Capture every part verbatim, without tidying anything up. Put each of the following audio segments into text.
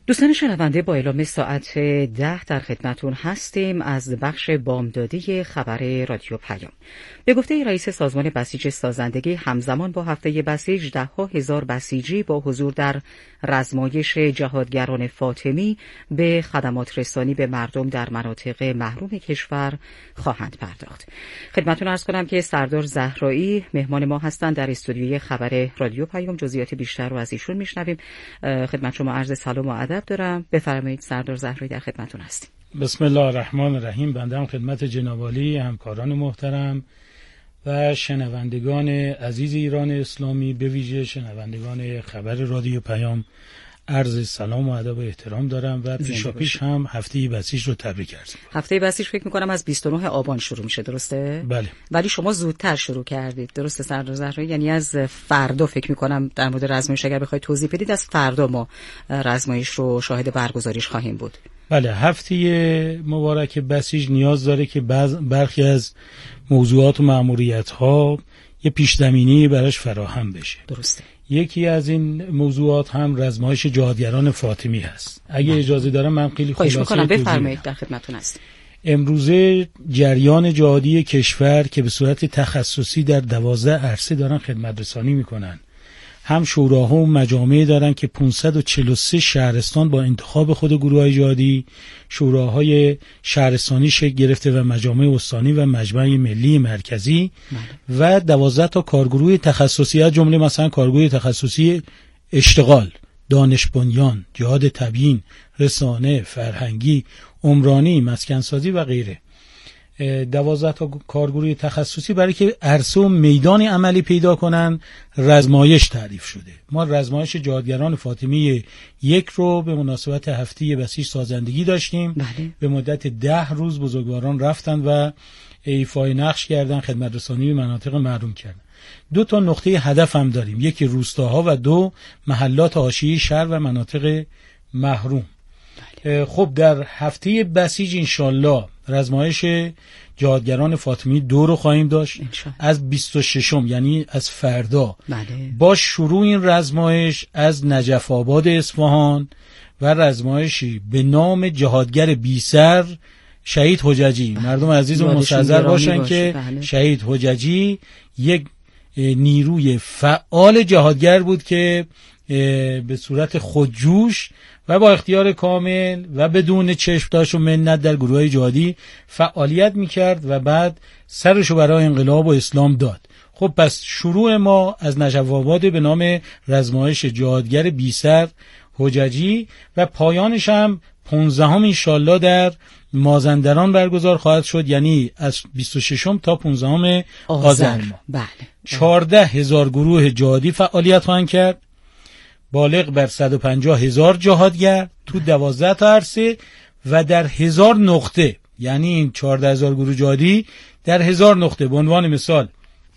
دوستان شنونده، با اعلام ساعت ده در خدمتون هستیم از بخش بامدادی خبر رادیو پیام. به گفته رئیس سازمان بسیج سازندگی، همزمان با هفته بسیج ده ها هزار بسیجی با حضور در رزمایش جهادگران فاطمی به خدمات رسانی به مردم در مناطق محروم کشور خواهند پرداخت. خدمتون عرض کنم که سردار زهرایی مهمان ما هستند در استودیوی خبر رادیو پیام. جزئیات بیشتر رو از ایشون میشنویم. خدمت شما عرض سلام و ادب دارم. بفرمایید سردار زهرایی، در خدمتون هستیم. بسم الله الرحمن الرحیم. بنده هم خدمت جناب عالی، همکاران محترم و شنوندگان عزیز ایران اسلامی، به ویژه شنوندگان خبر رادیو پیام، عرض سلام و ادب و احترام دارم و پیشاپیش هم هفته بسیج رو تبریک عرض می‌کنم. هفته بسیج فکر می‌کنم از بیست و نه آبان شروع میشه، درسته؟ بله. ولی شما زودتر شروع کردید، درسته سردار زهرایی؟ یعنی از فردا فکر می‌کنم در مورد رزمایش اگر بخواید توضیح بدید، از فردا ما رزمایش رو شاهد برگزاریش خواهیم بود. بله، هفته مبارک بسیج نیاز داره که بعض برخی از موضوعات و مأموریت‌ها یه پیش‌زمینه‌ای براش فراهم بشه. درسته. یکی از این موضوعات هم رزمایش جهادگران فاطمی هست. اگه من. اجازه دارم من خیلی خلاصه می‌کنم بفرمایید، در خدمتتون هستم. امروزه جریان جهادی کشور که به صورت تخصصی در دوازده عرصه دارن خدمت رسانی میکنن، هم شوراها و مجامع دارن که پانصد و چهل و سه شهرستان با انتخاب خود گروه‌های جهادی شوراهای شهرستانی شکل گرفته و مجامع استانی و مجمع ملی مرکزی من. و دوازده تا کارگروه تخصصی، از جمله مثلا کارگروه تخصصی اشتغال، دانش بنیان، جهاد تبیین، رسانه، فرهنگی، عمرانی، مسکنسازی و غیره. دوازده تا کارگروه تخصصی برای که عرصه و میدان عملی پیدا کنن رزمایش تعریف شده. ما رزمایش جهادگران فاطمی یک رو به مناسبت هفته بسیج سازندگی داشتیم. بله. به مدت ده روز بزرگواران رفتن و ایفای نقش کردن، خدمت رسانی به مناطق محروم کردن. دو تا نقطه هدف هم داریم، یکی روستاها و دو محلات حاشیه شهر و مناطق محروم. بله. خب در هفته بسیج انشالله رزمایش جهادگران فاطمی دو رو خواهیم داشت از بیست و ششم، یعنی از فردا. بله. با شروع این رزمایش از نجف آباد اصفهان و رزمایشی به نام جهادگر بیسر شهید حججی. بله. مردم عزیز و مستحضر باشن باشه. که بله. شهید حججی یک نیروی فعال جهادگر بود که به صورت خودجوش و با اختیار کامل و بدون چشم‌داش و منت در گروه‌های جهادی فعالیت می‌کرد و بعد سرشو برای انقلاب و اسلام داد. خب پس شروع ما از نجف آباد به نام رزمایش جهادگر بیسر حججی و پایانش هم پانزدهم انشالله در مازندران برگزار خواهد شد، یعنی از بیست و ششم تا پانزدهم آذر ماه. بله. چهارده هزار گروه جهادی فعالیت خواهند کرد، بالغ بر صد و پنجاه هزار جهادگر تو دوازده تا عرصه و در هزار نقطه، یعنی این چهارده هزار گروه جهادی در هزار نقطه. به عنوان مثال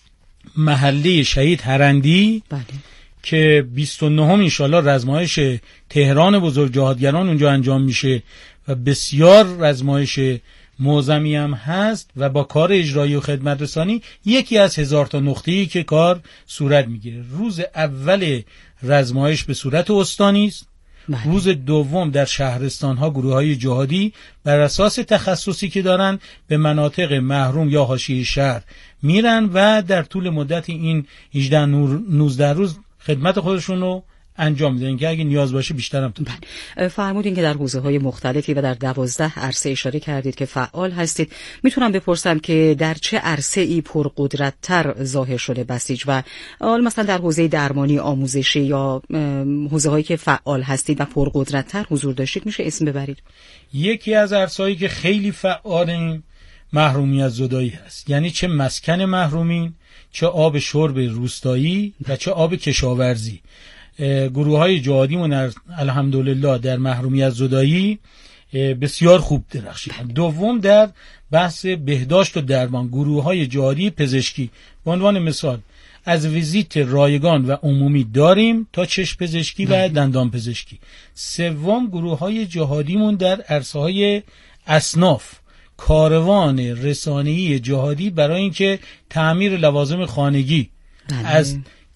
محله شهید هرندی بله. که بیست و نهم انشالله رزمایش تهران بزرگ جهادگران اونجا انجام میشه و بسیار رزمایش معظمی هم هست و با کار اجرایی و خدمت رسانی یکی از هزار تا نقطه‌ای که کار صورت میگیره. روز اول رزمایش به صورت استانی است. بله. روز دوم در شهرستان‌ها گروه‌های جهادی بر اساس تخصصی که دارن به مناطق محروم یا حاشیه شهر میرن و در طول مدت این هجده نوزده روز خدمت خودشون رو انجام میدن که اگه نیاز باشه بیشترم تو. بله. فرمودین که در حوزه‌های مختلفی و در دوازده عرصه اشاره کردید که فعال هستید. میتونم بپرسم که در چه عرصه‌ای پرقدرت‌تر ظاهر شده بسیج و مثلا در حوزه درمانی، آموزشی یا حوزه‌هایی که فعال هستید و پرقدرت‌تر حضور داشتید میشه اسم ببرید؟ یکی از عرصه‌هایی که خیلی فعالیم محرومیت زدایی هست، یعنی چه مسکن محرومین، چه آب شرب روستایی و چه آب کشاورزی. گروه های جهادیمون الحمدلله در محرومیت زدایی بسیار خوب درخشیدن. دوم در بحث بهداشت و درمان گروه های جهادی پزشکی، به عنوان مثال از ویزیت رایگان و عمومی داریم تا چشم پزشکی و دندان پزشکی. سوم گروه های جهادیمون در عرصه های اصناف، کاروان رسانه‌ای جهادی برای اینکه تعمیر لوازم خانگی بله. از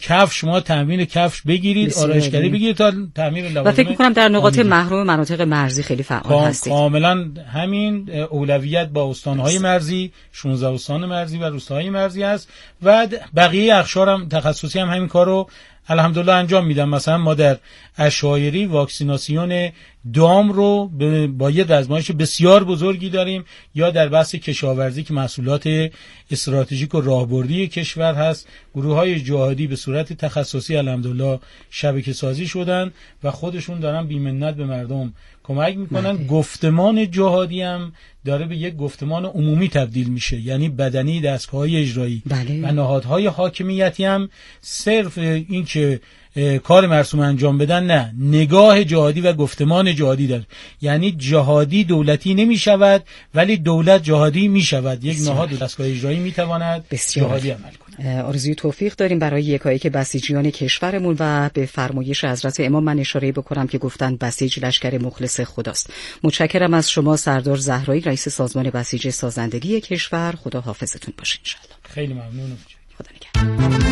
کفش شما تامین کفش بگیرید، آرایشگری بگیرید تا تامین لوازم. و فکر می‌کنم در نقاط محروم مناطق مرزی خیلی فعال هستید. کاملا همین اولویت با استان‌های مرزی، شانزده استان مرزی و روستاهای مرزی است و بقیه اقشار هم تخصصی هم همین کارو الحمدلله انجام میدم. مثلا ما در عشایری واکسیناسیون دام رو با یه آزمایش بسیار بزرگی داریم، یا در بحث کشاورزی که محصولات استراتژیک و راهبردی کشور هست، گروه‌های جهادی به صورت تخصصی الحمدلله شبکه سازی شدن و خودشون دارن بی‌منت به مردم کمک میکنن. بله. گفتمان جهادی هم داره به یک گفتمان عمومی تبدیل میشه، یعنی بدنی دستگاه‌های اجرایی. بله. و نهادهای حاکمیتی هم صرف این که کار مرسوم انجام بدن نه، نگاه جهادی و گفتمان جهادی داره. یعنی جهادی دولتی نمی شود ولی دولت جهادی می شود. یک نهاد دستگاه اجرایی می تواند جهادی عمل کند. آرزوی توفیق داریم برای یکایک بسیجیان کشورمون و به فرمایش حضرت امام من اشاره بکنم که گفتن بسیج لشکر مخلص خداست. متشکرم از شما سردار زهرایی، رئیس سازمان بسیج سازندگی کشور. خدا حافظتون باشه ان شاء الله. خیلی ممنونم. خدا نگهدار.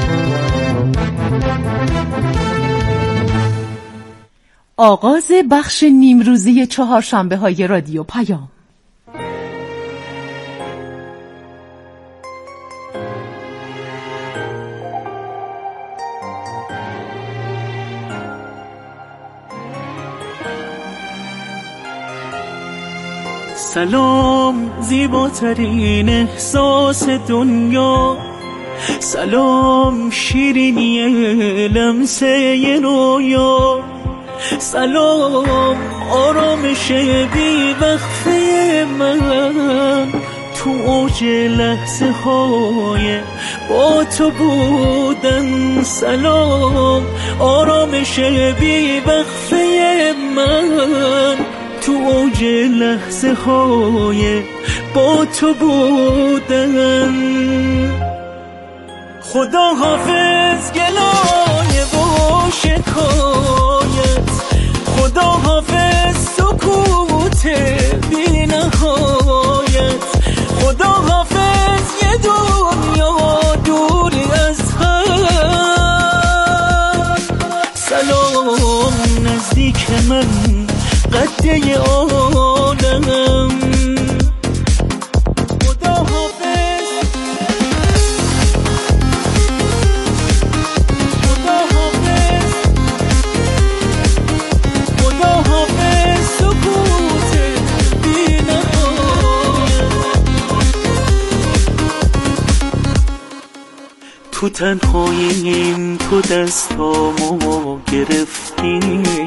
آغاز بخش نیمروزی چهارشنبه های رادیو پیام. سلام زیباترین احساس دنیا، سلام شیرینی لمسه رویا، سلام آرامش بی وقفه من تو اوج لحظه های با تو بودن، سلام آرامش بی وقفه من تو اوج لحظه های با تو بودن. خدا حافظ گلای و شکایت، خدا حافظ سکوت بی نهایت، خدا حافظ یه دنیا دوری از هم. سلام نزدیک من قده عالمم، خدا حافظ خدا حافظ خدا حافظ سکوت بی نهایت. تو تنهاییم تو دستامو گرفتی،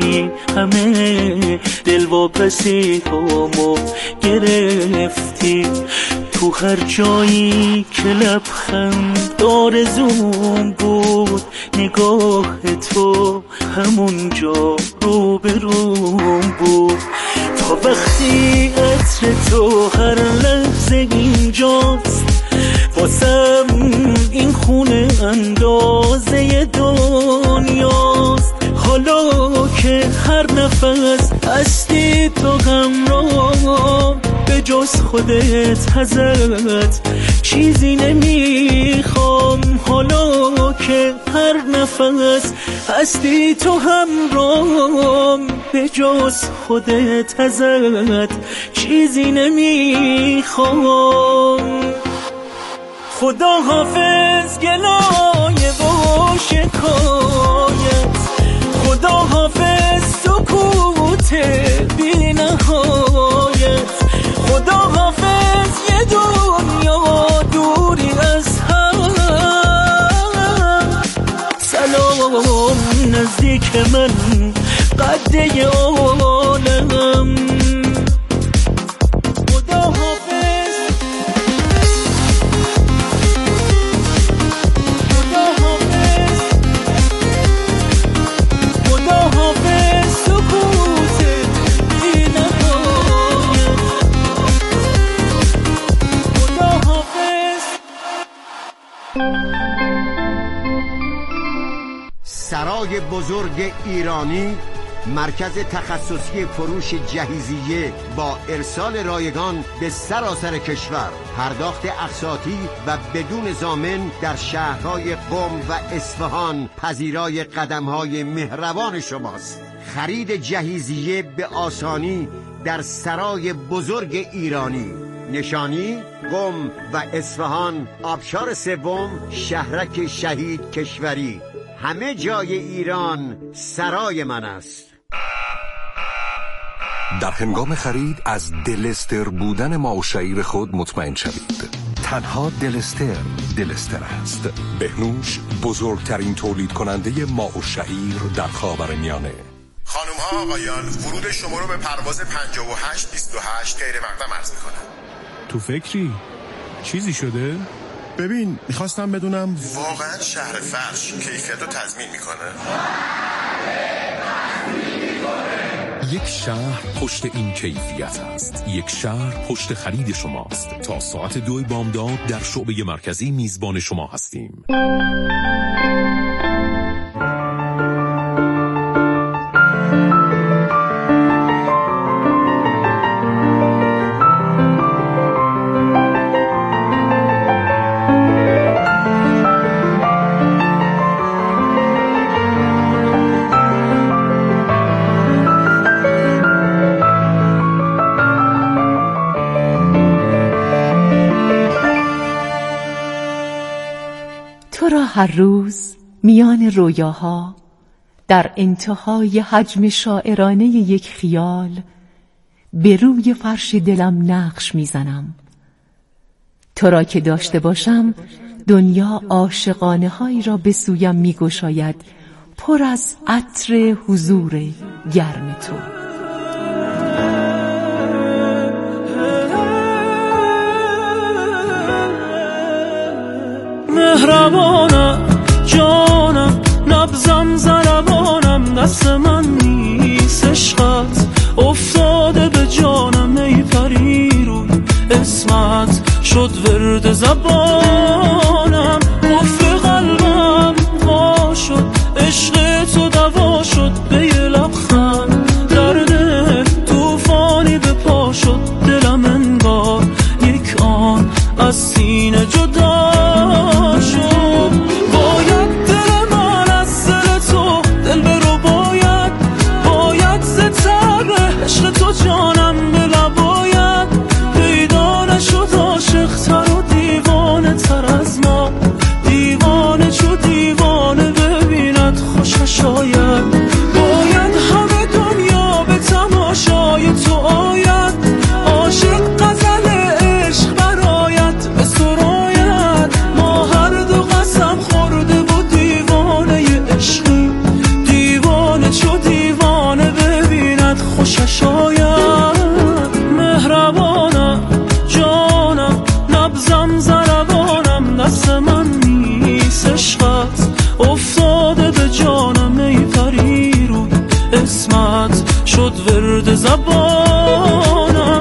همه دلواپسی هامو گرفتی، تو هر جایی که لبخند آرزوم بود، نگاه تو همونجا رو به روم بود. تا وقتی عطر تو هر لحظه اینجاست، واسم این خونه اندازه دنیاست. حالا که هر نفس هستی تو همراهم، به جز خودت ازت چیزی نمیخوام. حالا که هر نفس هستی تو همراهم، به جز خودت ازت چیزی نمیخوام. خدا حافظ گلای و شکایت، خدا حافظ سکوت بی نهایت، خدا حافظ یه دنیا دوری از هم. سلام نزدیک من قده عالمم، خدا حافظ خدا حافظ خدا حافظ سکوت بی نهایت، خدا حافظ. سرای بزرگ ایرانی مرکز تخصصی فروش جهیزیه با ارسال رایگان به سراسر کشور، پرداخت اقساطی و بدون ضامن در شهرهای قم و اصفهان پذیرای قدم‌های مهربان شماست. خرید جهیزیه به آسانی در سرای بزرگ ایرانی. نشانی قم و اصفهان، آبشار سوم، شهرک شهید کشوری. همه جای ایران سرای من است. در هنگام خرید از دلستر بودن ماء الشعیر خود مطمئن شوید. تنها دلستر دلستر است. بهنوش بزرگترین تولید کننده ماء الشعیر در خاورمیانه. خانم ها آقایان، ورود شما رو به پرواز پنجاه و هشت بیست و هشت غیر مقدم عرض میکنم. تو فکری؟ چیزی شده؟ ببین، میخواستم بدونم واقعا شهر فرش کیفیت رو تضمین میکنه؟ یک شهر پشت این کیفیت است. یک شهر پشت خرید شماست. تا ساعت دو بامداد در شعبه مرکزی میزبان شما هستیم. هر روز میان رویاها در انتهای حجم شاعرانه یک خیال به روی فرش دلم نقش میزنم. تو را که داشته باشم دنیا عاشقانه هایی را به سویم میگشاید، پر از عطر حضور گرم تو. مهربانم جانم، نبضم ضربانم، دست من نیست عشقت افتاده به جانم. ای پری روی اسمت شد ورد زبانم، قفل قلبم وا شد، عشق تو دوا شد، به یه لبخند در دل توفانی به پا شد. دلم انگار یک آن از سینه جدا شد. باید دل من از دل تو دل برو، باید باید زتر عشق تو جانم بلا، باید پیدا نشد عاشق تر و دیوانه تر از ما. دیوانه چو دیوانه ببیند خوشش آید، باید همه دنیا به تماشای تو آید. عاشق غزل عشق برآید به سراید، ما هر دو قسم خورده و دیوانه عشقی. دیوانه چو دیوانه ببیند خوشش آید. مهربانم جانم، نبضم ضربانم، دست من نیست عشقت افتاده به جانم. ای پری روی اسمت شد ورد زبانم.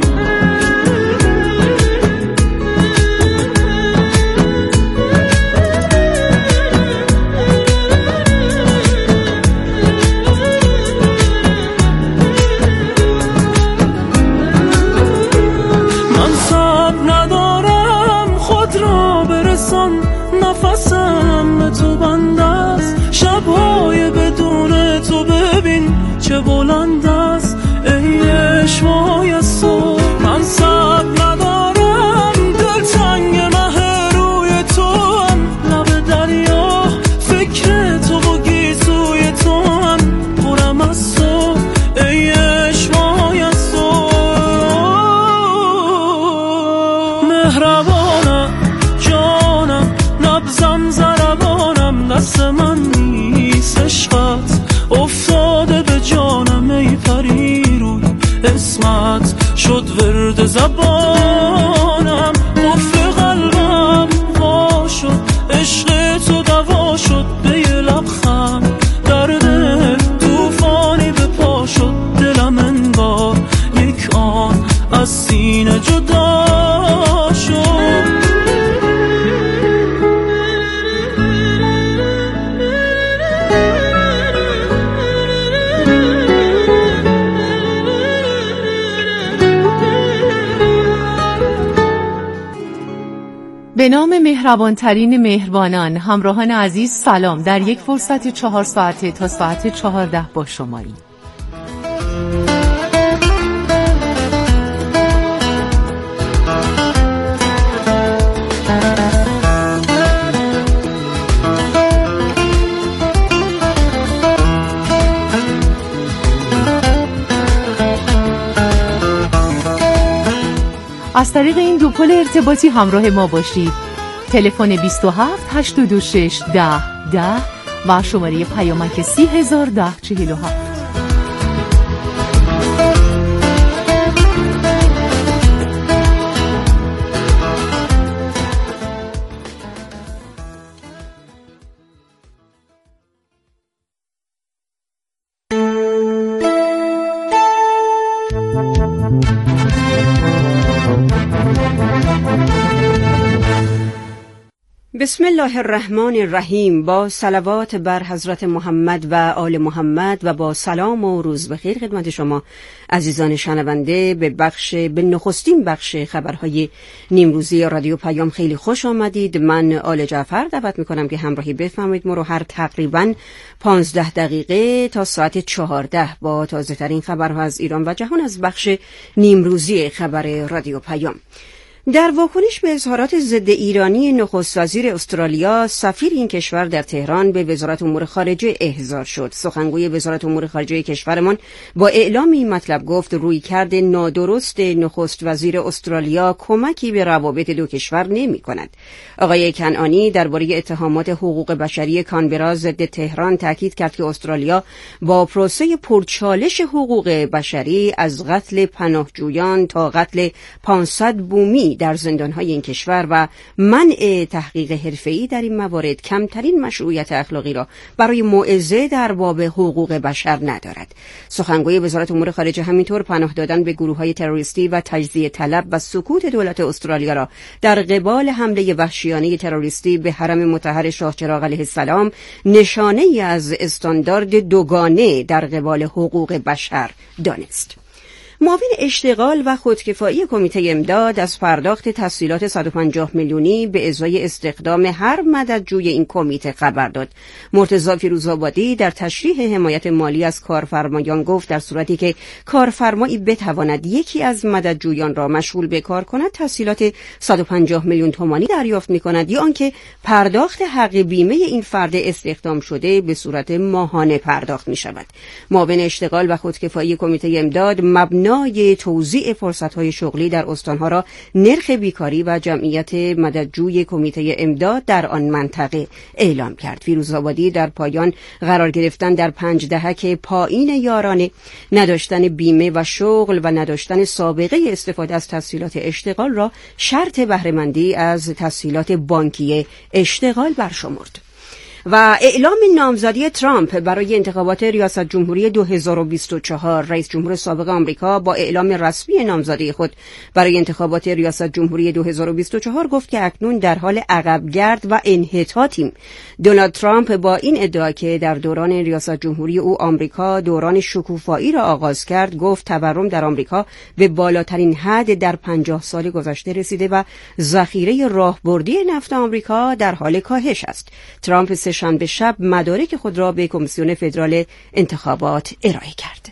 نفسم به تو بند است، شبهای بدون تو ببین چه بلند است. ای عشقای از تو من صبر ندارم، دل تنگ مه روی تو هم، لب دریا فکر تو و گیسوی تو هم، پرم از تو ای عشقای از تو. مهربانم جانم، نبضم ضربانم، دست من نیست عشقت افتاده به جانم. ای پری روی اسمت شد ورد زبانم، قفل قلبم وا شد، عشق تو دوا شد، به یه لبخند در دل توفانی به پا شد. دلم انگار یک آن از سینه جدا شد. به نام مهربانترین مهربانان، همراهان عزیز سلام. در یک فرصت چهار ساعته تا ساعت چهارده با شمایی. از طریق این دو پل ارتباطی همراه ما باشید. تلفن بیست و هفت هشتاد و شش ده ده و شماره پیامک سی هزار ده چهل و هفت. بسم الله الرحمن الرحیم. با صلوات بر حضرت محمد و آل محمد و با سلام و روز بخیر خدمت شما عزیزان شنونده به بخش به نخستین بخش خبرهای نیمروزی رادیو پیام خیلی خوش آمدید. من آل جعفر دعوت میکنم که همراهی بفرمایید ما رو هر تقریباً پانزده دقیقه تا ساعت چهارده با تازه ترین خبرها از ایران و جهان از بخش نیمروزی خبر رادیو پیام. در واکنش به اظهارات ضد ایرانی نخست وزیر استرالیا، سفیر این کشور در تهران به وزارت امور خارجه احضار شد. سخنگوی وزارت امور خارجه کشورمان با اعلام این مطلب گفت رویکرد نادرست نخست وزیر استرالیا کمکی به روابط دو کشور نمی کند. آقای کنعانی درباره اتهامات حقوق بشری کانبرا ضد تهران تاکید کرد که استرالیا با پروسه پرچالش حقوق بشری از قتل پناهجویان تا قتل پانصد بومی در زندانهای این کشور و منع تحقیق حرفه‌ای در این موارد کمترین مشروعیت اخلاقی را برای موعظه در باب حقوق بشر ندارد. سخنگوی وزارت امور خارجه همینطور پناه دادن به گروه‌های تروریستی و تجزیه طلب و سکوت دولت استرالیا را در قبال حمله وحشیانه تروریستی به حرم مطهر شاه چراغ علیه السلام نشانه‌ای از استاندارد دوگانه در قبال حقوق بشر دانست. معاون اشتغال و خودکفایی کمیته امداد از پرداخت تسهیلات صد و پنجاه میلیونی به ازای استخدام هر مددجوی این کمیته خبر داد. مرتضی فیروزآبادی در تشریح حمایت مالی از کارفرمایان گفت در صورتی که کارفرمایی بتواند یکی از مددجویان را مشغول به کار کند تسهیلات صد و پنجاه میلیون تومانی دریافت می‌کند یا آنکه پرداخت حق بیمه این فرد استخدام شده به صورت ماهانه پرداخت می‌شود. معاون اشتغال و خودکفایی کمیته امداد مبنای توزیع فرصت‌های شغلی در استان‌ها را نرخ بیکاری و جمعیت مددجوی کمیته امداد در آن منطقه اعلام کرد. فیروزآبادی در پایان قرار گرفتن در پنج دهک پایین یارانه، نداشتن بیمه و شغل و نداشتن سابقه استفاده از تسهیلات اشتغال را شرط بهره‌مندی از تسهیلات بانکی اشتغال برشمرد. و اعلام نامزدی ترامپ برای انتخابات ریاست جمهوری دو هزار و بیست و چهار. رئیس جمهور سابق آمریکا با اعلام رسمی نامزدی خود برای انتخابات ریاست جمهوری دو هزار و بیست و چهار گفت که اکنون در حال عقبگرد و انحطاطیم. دونالد ترامپ با این ادعا که در دوران ریاست جمهوری او آمریکا دوران شکوفایی را آغاز کرد، گفت تورم در آمریکا به بالاترین حد در پنجاه سال گذشته رسیده و ذخیره راهبردی نفت آمریکا در حال کاهش است. ترامپ شنبه شب مدارک خود را به کمیسیون فدرال انتخابات ارائه کرد.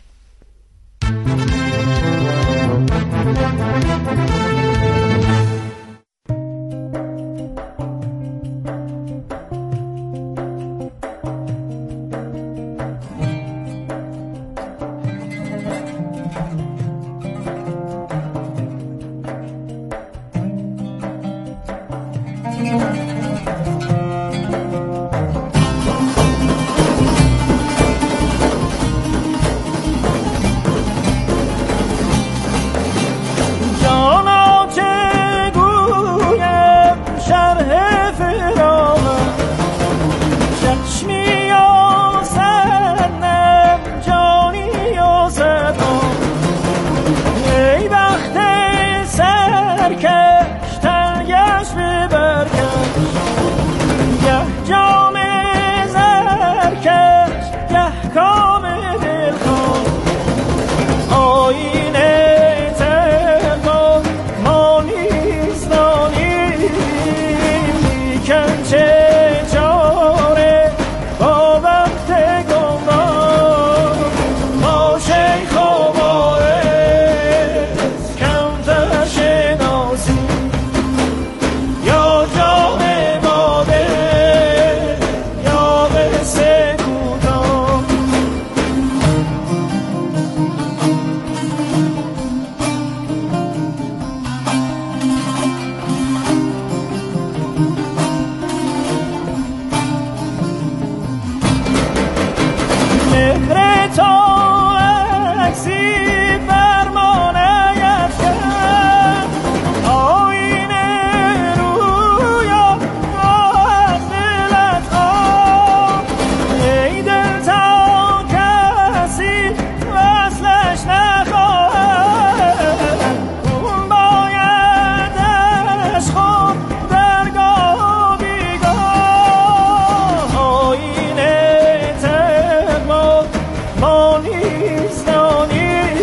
نیستانی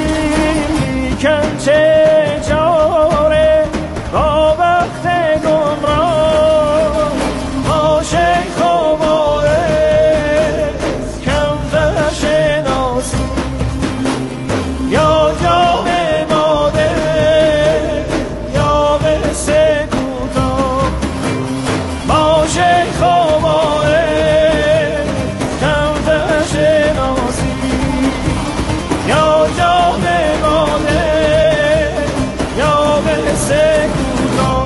کنچه چاره با وقت گمراه عاشق خوباره کم شناسی یا جام ماده یا قصه کوتاه عاشق خوباره کم شناسی یا جام ماده یا قصه کوتاه.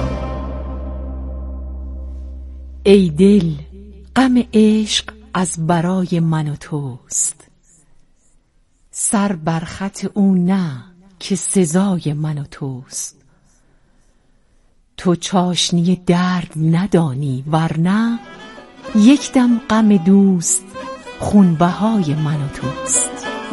ای دل غم عشق از برای من و توست، سر بر خط او نه که سزای من و توست. تو چاشنی درد ندانی ورنه یک دم غم دوست خونبهای من و توست.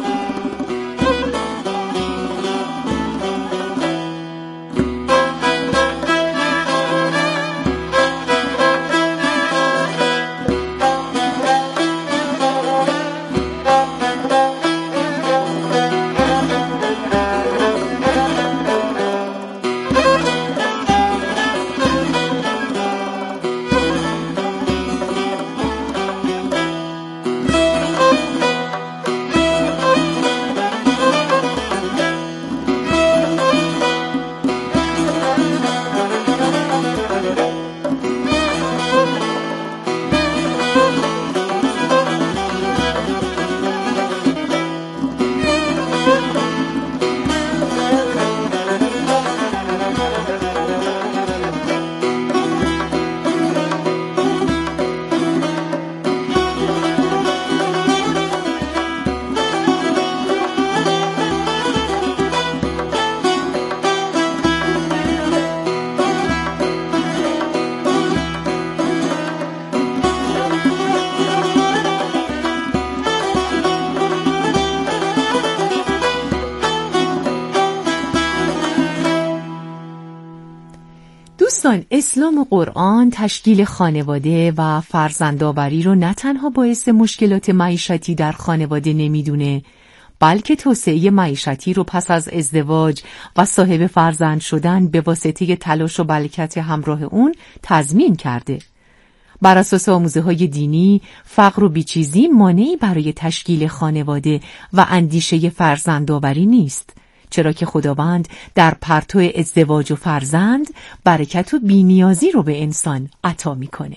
دوستان، اسلام و قرآن تشکیل خانواده و فرزندآوری رو نه تنها باعث مشکلات معیشتی در خانواده نمیدونه، بلکه توسعه معیشتی رو پس از ازدواج و صاحب فرزند شدن به واسطه تلاش و بلکت همراه اون تضمین کرده. بر اساس آموزه‌های دینی، فقر و بیچیزی مانعی برای تشکیل خانواده و اندیشه فرزندآوری نیست، چرا که خداوند در پرتو ازدواج و فرزند برکت و بی‌نیازی رو به انسان عطا میکنه.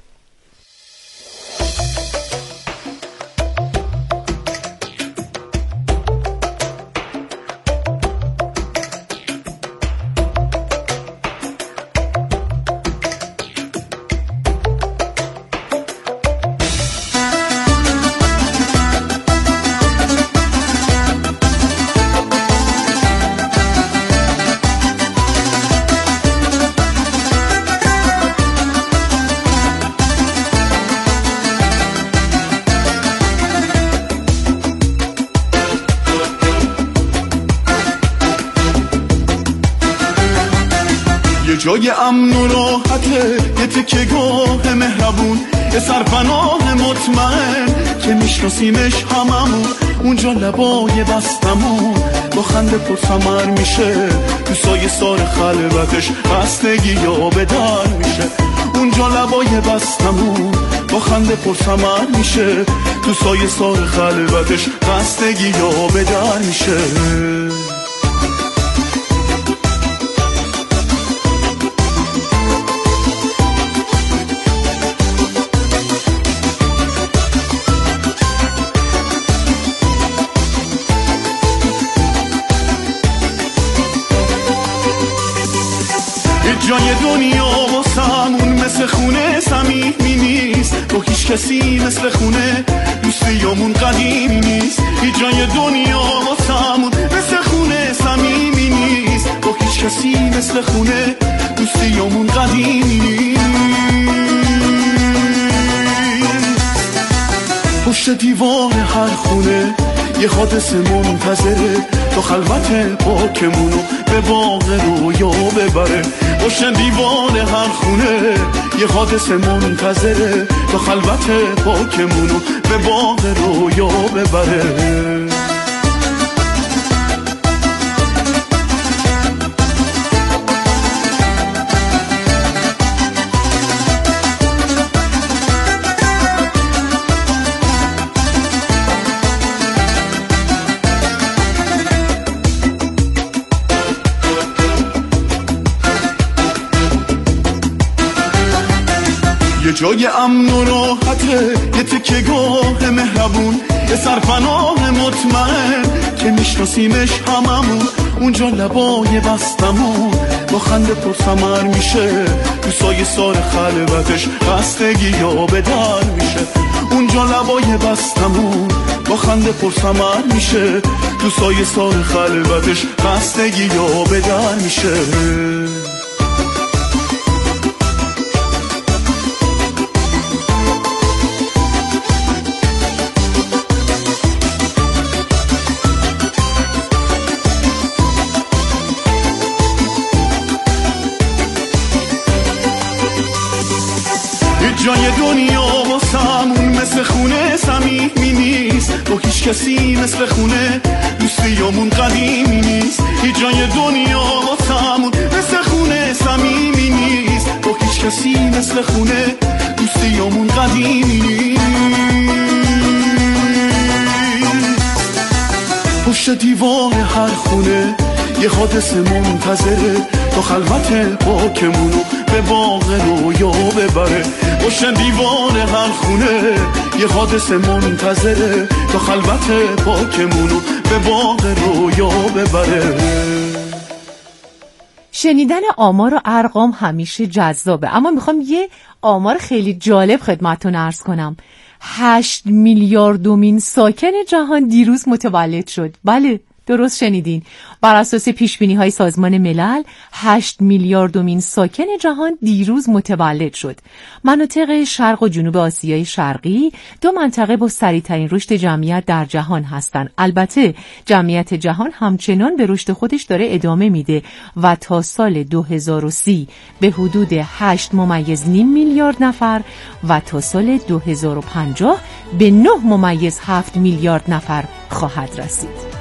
جای امن و راحته، یه تکه گاه مهربون، یه سرپناه مطمئن که میشناسیمش هممون. اونجا لبای بستمون با خنده پرثمر میشه، تو سایه سار خلوتش خستگی یا به در میشه. اونجا لبای بستمون با خنده پرثمر میشه، تو سایه سار خلوتش خستگی یا به در میشه. جای دنیا واسمون مثل خونه صمیمی نیست، با هیچ کسی مثل خونه دوستیامون قدیمی نیست. هیچ جای دنیا واسمون مثل خونه صمیمی نیست، با هیچ کسی مثل خونه دوستیامون قدیمی نیست. پشت دیوار هر خونه یه حادثه منتظره، تا خلوت پاکمونو به باغ رویا ببره. روشن دیوار هر خونه یه حادث منتظره تا خلوت پاکمونو به باغ رویا ببره. یه جای امن و راحته، یه تکیه‌گاه مهربون، یه سرپناه مطمئن که میشناسیمش هممون. اونجا لبای بستمون با خنده پرثمر میشه، تو سایه سار خلوتش خستگی یا به در میشه. اونجا لبای بستمون با خنده پرثمر میشه، تو سایه سار خلوتش خستگی یا به در میشه. جای دنیا واسمون مثل خونه صمیمی نیست، با هیچ کسی مثل خونه دوستیامون قدیمی نیست. هیچ جای دنیا واسمون مثل خونه صمیمی نیست، با هیچ کسی مثل خونه دوستیامون قدیمی نیست. پشت دیوار هر خونه یه حادث منتظره تا خلوت پاکمونو به باغ رویا ببره. روشن دیوار هر خونه یه حادث منتظره تا خلوت پاکمونو به باغ رویا ببره. شنیدن آمار و ارقام همیشه جذابه، اما میخوام یه آمار خیلی جالب خدمتتون عرض کنم. هشت میلیاردمین ساکن جهان دیروز متولد شد. بله، درست شنیدین. بر اساس پیشبینی‌های سازمان ملل هشت میلیاردمین ساکن جهان دیروز متولد شد. مناطق شرق و جنوب آسیای شرقی دو منطقه با سریع‌ترین رشد جمعیت در جهان هستند. البته جمعیت جهان همچنان به رشد خودش داره ادامه میده و تا سال دو هزار و سی به حدود هشت ممیز نیم میلیارد نفر و تا سال دو هزار و پنجاه به نه ممیز هفت میلیارد نفر خواهد رسید.